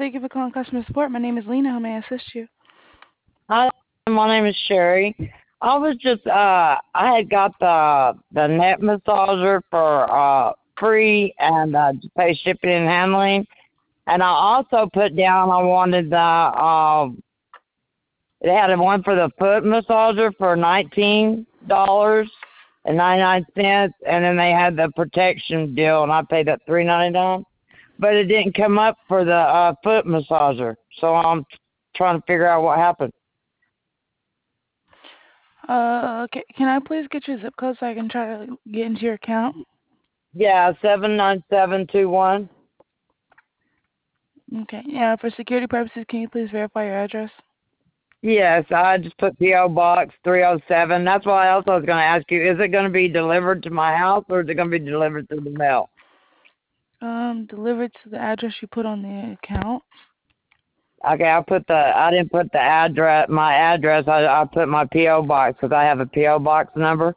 thank you for calling customer support. My name is Lena. How may I assist you? Hi, my name is Sherry. I was just I had got the neck massager for free and to pay shipping and handling, and I also put down I wanted the they had one for the foot massager for $19.99, and then they had the protection deal, and I paid that $3.99, but it didn't come up for the foot massager, so I'm trying to figure out what happened. Okay. Can I please get your zip code so I can try to get into your account? Yeah, 79721. Okay. Yeah. For security purposes, can you please verify your address? Yes, I just put PO Box 307. That's why I also was going to ask you: is it going to be delivered to my house, or is it going to be delivered through the mail? Delivered to the address you put on the account. Okay, I didn't put the address, my address. I put my PO Box because I have a PO Box number.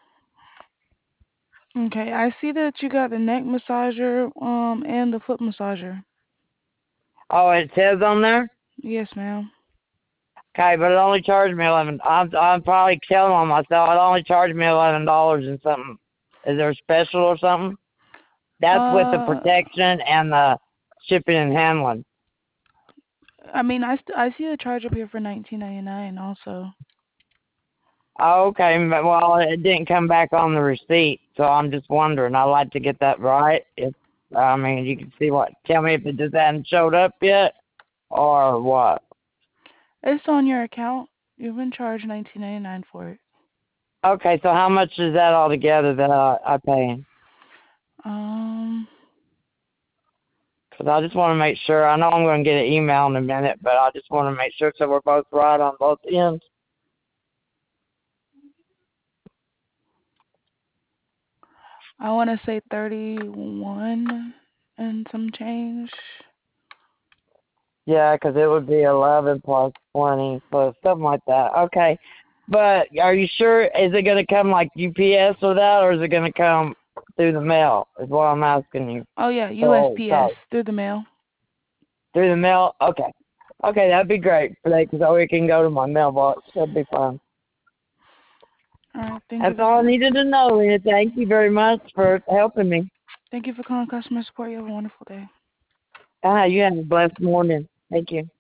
Okay. I see that you got the neck massager, and the foot massager. Oh, it says on there. Yes, ma'am. Okay, but it only charged me 11. I'm probably telling on myself. It only charged me $11 and something. Is there a special or something? That's with the Uh, protection and the shipping and handling. I mean, I see the charge up here for 19.99 also. Oh, okay, well, it didn't come back on the receipt, so I'm just wondering. I'd like to get that right. If I mean, you can see what. Tell me if it just hadn't showed up yet, or what. It's on your account. You've been charged 19.99 for it. Okay, so how much is that altogether that I paying? Um, Because I just want to make sure. I know I'm going to get an email in a minute, but I just want to make sure so we're both right on both ends. I want to say 31 and some change. Yeah, because it would be 11 plus 20 plus something like that. Okay, but are you sure? Is it going to come like UPS or that, or is it going to come through the mail? Is what I'm asking you. Oh yeah, So, USPS through the mail. through the mail. Okay, okay, that'd be great for that because it can go to my mailbox. That'd be fine. All right, thank you That's for all I needed to know, Leah. Thank you very much for helping me. thank you for calling customer support. You have a wonderful day. Ah, you have a blessed morning. Thank you.